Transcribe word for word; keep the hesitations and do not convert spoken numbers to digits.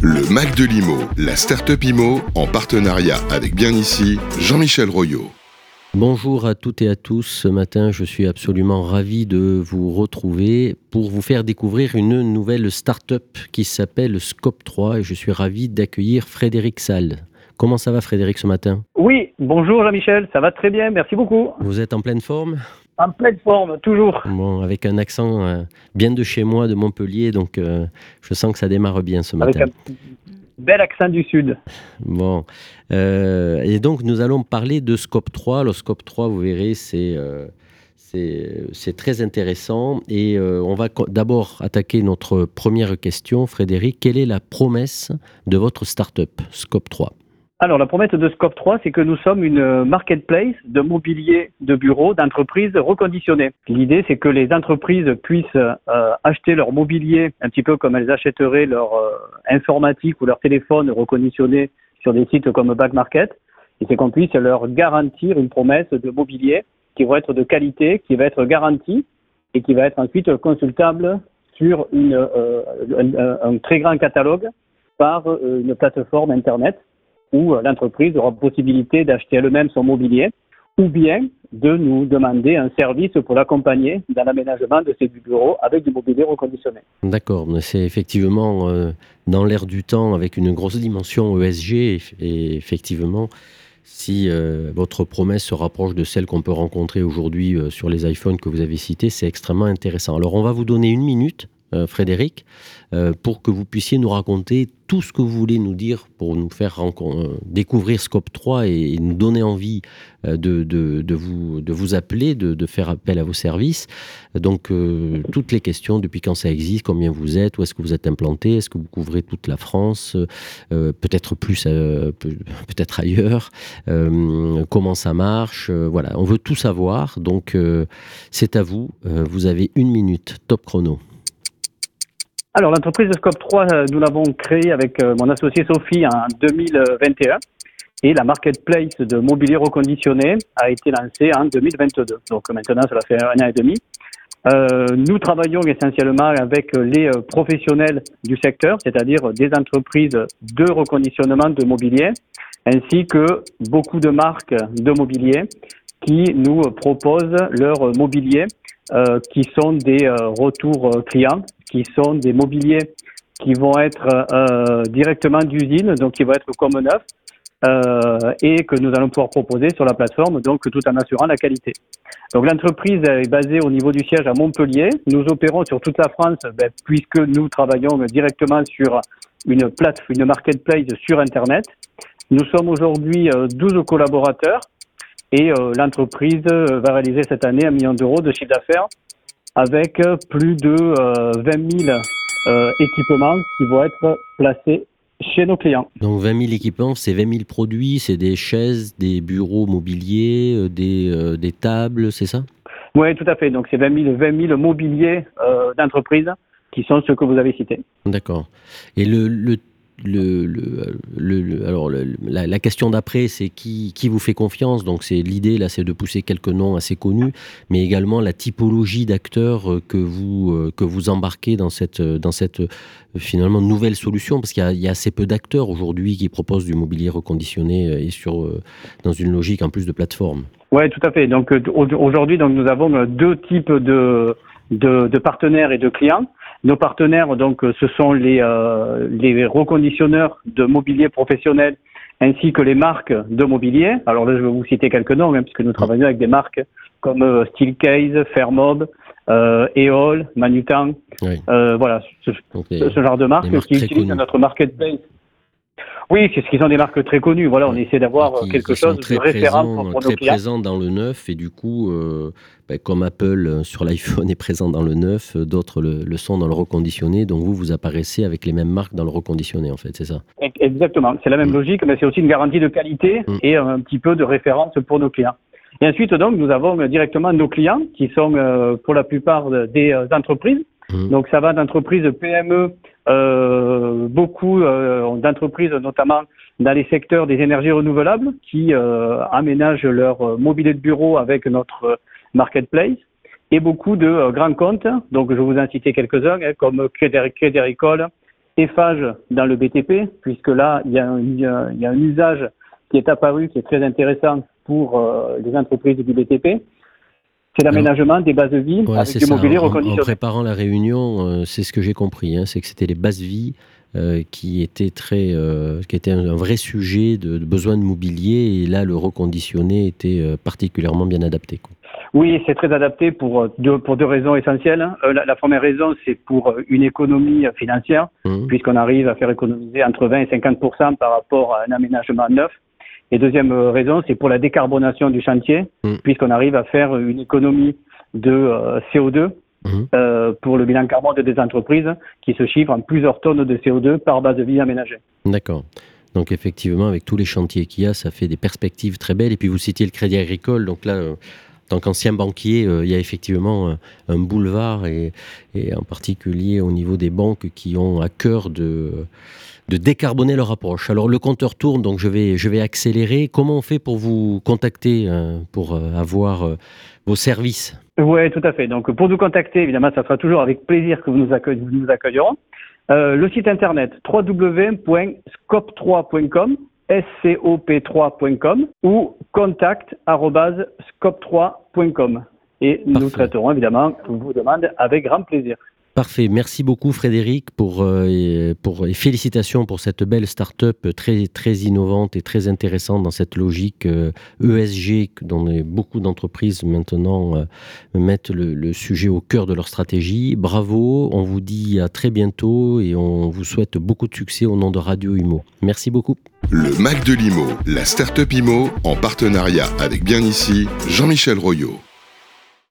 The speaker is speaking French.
Le Mac de l'I M O, la Startup I M O, en partenariat avec Bien Ici, Jean-Michel Royot. Bonjour à toutes et à tous. Ce matin, je suis absolument ravi de vous retrouver pour vous faire découvrir une nouvelle start-up qui s'appelle Scope trois et je suis ravi d'accueillir Frédéric Salle. Comment ça va Frédéric ce matin ? Oui, bonjour Jean-Michel, ça va très bien, merci beaucoup. Vous êtes en pleine forme ? En pleine forme, toujours. Bon, avec un accent euh, bien de chez moi, de Montpellier, donc euh, je sens que ça démarre bien ce matin. Avec un bel accent du Sud. Bon, euh, et donc nous allons parler de Scope trois. Le Scope trois, vous verrez, c'est, euh, c'est, c'est très intéressant. Et euh, on va co- d'abord attaquer notre première question. Frédéric, quelle est la promesse de votre start-up, Scope trois ? Alors, la promesse de Scope trois, c'est que nous sommes une marketplace de mobilier de bureaux d'entreprises reconditionnées. L'idée, c'est que les entreprises puissent euh, acheter leur mobilier un petit peu comme elles achèteraient leur euh, informatique ou leur téléphone reconditionné sur des sites comme Back Market. Et c'est qu'on puisse leur garantir une promesse de mobilier qui va être de qualité, qui va être garantie et qui va être ensuite consultable sur une, euh, un, un très grand catalogue par euh, une plateforme Internet, où l'entreprise aura possibilité d'acheter elle-même son mobilier ou bien de nous demander un service pour l'accompagner dans l'aménagement de ses bureaux avec du mobilier reconditionné. D'accord, mais c'est effectivement euh, dans l'air du temps avec une grosse dimension E S G et effectivement, si euh, votre promesse se rapproche de celle qu'on peut rencontrer aujourd'hui euh, sur les iPhones que vous avez cités, c'est extrêmement intéressant. Alors on va vous donner une minute, euh, Frédéric, euh, pour que vous puissiez nous raconter tout ce que vous voulez nous dire pour nous faire rencon- euh, découvrir Scope trois et, et nous donner envie euh, de, de, de, vous, de vous appeler, de, de faire appel à vos services. Donc, euh, toutes les questions, depuis quand ça existe, combien vous êtes, où est-ce que vous êtes implanté, est-ce que vous couvrez toute la France, euh, peut-être plus, euh, peut- peut-être ailleurs, euh, comment ça marche, euh, voilà, on veut tout savoir. Donc, euh, c'est à vous, euh, vous avez une minute, top chrono. Alors, l'entreprise de Scope trois, euh, nous l'avons créée avec euh, mon associé Sophie en deux mille vingt et un et la marketplace de mobilier reconditionné a été lancée en deux mille vingt-deux. Donc maintenant, cela fait un an et demi. Euh, nous travaillons essentiellement avec les euh, professionnels du secteur, c'est-à-dire des entreprises de reconditionnement de mobilier, ainsi que beaucoup de marques de mobilier qui nous proposent leur mobilier, euh, qui sont des euh, retours euh, clients, qui sont des mobiliers qui vont être euh, directement d'usine, donc qui vont être comme neuf, euh, et que nous allons pouvoir proposer sur la plateforme, donc tout en assurant la qualité. Donc l'entreprise est basée au niveau du siège à Montpellier. Nous opérons sur toute la France, ben, puisque nous travaillons directement sur une plate, une marketplace sur Internet. Nous sommes aujourd'hui euh, douze collaborateurs et euh, l'entreprise va réaliser cette année un million d'euros de chiffre d'affaires avec plus de euh, vingt mille euh, équipements qui vont être placés chez nos clients. Donc vingt mille équipements, c'est vingt mille produits, c'est des chaises, des bureaux mobiliers, euh, des, euh, des tables, c'est ça ? Oui, tout à fait. Donc c'est vingt mille, vingt mille mobiliers euh, d'entreprise qui sont ceux que vous avez cités. D'accord. Et le, le, le, le, le- le- alors le- la, la question d'après, c'est qui, qui vous fait confiance. Donc c'est l'idée là, c'est de pousser quelques noms assez connus, mais également la typologie d'acteurs euh, que vous euh, que vous embarquez dans cette dans cette euh, finalement nouvelle solution, parce qu'il y a, il y a assez peu d'acteurs aujourd'hui qui proposent du mobilier reconditionné euh, et sur euh, dans une logique en plus de plateforme. Oui, tout à fait. Donc euh, au- aujourd'hui, donc nous avons euh, deux types de, de, de partenaires et de clients. Nos partenaires, donc, euh, ce sont les, euh, les reconditionneurs de mobilier professionnel ainsi que les marques de mobilier. Alors là, je vais vous citer quelques noms, hein, puisque nous travaillons avec des marques comme euh, Steelcase, Fairmob, euh, Eol, Manutan. Oui. Euh, voilà, ce, Donc les- ce genre de marques des marques qui très utilisent connues. notre marketplace. Oui, c'est ce qui sont des marques très connues. Voilà, on Ouais. essaie d'avoir Qui, quelque qui sont chose très de référent présents, pour, pour nos très clients. présents dans le neuf et du coup, euh, ben, comme Apple euh, sur l'iPhone est présent dans le neuf, euh, d'autres le, le sont dans le reconditionné. Donc vous, vous apparaissez avec les mêmes marques dans le reconditionné, en fait, c'est ça. Exactement, c'est la même Mm. logique, mais c'est aussi une garantie de qualité Mm. et un petit peu de référence pour nos clients. Et ensuite, donc, nous avons directement nos clients qui sont euh, pour la plupart des euh, entreprises. Mm. Donc, ça va d'entreprises P M E, euh, beaucoup euh, d'entreprises, notamment dans les secteurs des énergies renouvelables, qui euh, aménagent leur mobilier de bureau avec notre marketplace. Et beaucoup de euh, grands comptes, donc je vais vous en citer quelques-uns, hein, comme Crédit Crédit Agricole, Eiffage dans le B T P, puisque là, il y a un, il y a, il y a un usage qui est apparu, qui est très intéressant pour euh, les entreprises du B T P. C'est l'aménagement des bases vie ouais, avec du mobilier en, reconditionné. En préparant la réunion, euh, c'est ce que j'ai compris, hein, c'est que c'était les bases vie euh, qui étaient très, euh, qui étaient un, un vrai sujet de, de besoin de mobilier, et là, le reconditionné était euh, particulièrement bien adapté, quoi. Oui, c'est très adapté pour deux, pour deux raisons essentielles. Euh, la, la première raison, c'est pour une économie financière, mmh. puisqu'on arrive à faire économiser entre vingt et cinquante pour cent par rapport à un aménagement neuf. Et deuxième raison, c'est pour la décarbonation du chantier, mmh. puisqu'on arrive à faire une économie de euh, C O deux mmh. euh, pour le bilan carbone des entreprises, qui se chiffre en plusieurs tonnes de C O deux par base de vie aménagée. D'accord. Donc effectivement, avec tous les chantiers qu'il y a, ça fait des perspectives très belles. Et puis vous citiez le Crédit Agricole, donc là... Euh... En tant qu'ancien banquier, euh, il y a effectivement un, un boulevard, et, et en particulier au niveau des banques qui ont à cœur de, de décarboner leur approche. Alors le compteur tourne, donc je vais, je vais accélérer. Comment on fait pour vous contacter, euh, pour euh, avoir euh, vos services ? Oui, tout à fait. Donc pour nous contacter, évidemment, ça sera toujours avec plaisir que vous nous, accueille, nous accueillerons. Euh, le site internet w w w point scope trois point com S C O P trois point com ou contact arobase scope trois point com. Et Parfait. Nous traiterons évidemment vos demandes avec grand plaisir. Parfait. Merci beaucoup Frédéric pour, euh, pour, et félicitations pour cette belle start-up très, très innovante et très intéressante dans cette logique euh, E S G dont beaucoup d'entreprises maintenant euh, mettent le, le sujet au cœur de leur stratégie. Bravo, on vous dit à très bientôt et on vous souhaite beaucoup de succès au nom de Radio Imo. Merci beaucoup. Le Mac de l'I M O, la start-up I M O, en partenariat avec Bien Ici, Jean-Michel Royot.